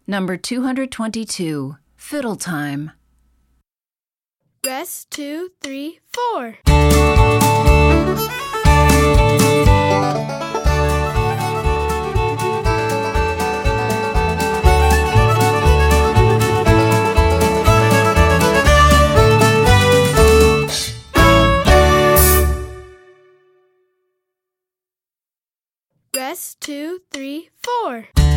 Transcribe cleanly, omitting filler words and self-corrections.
Number 222, Fiddle Time. Rest, 2, 3, 4. Rest, 2, 3, 4.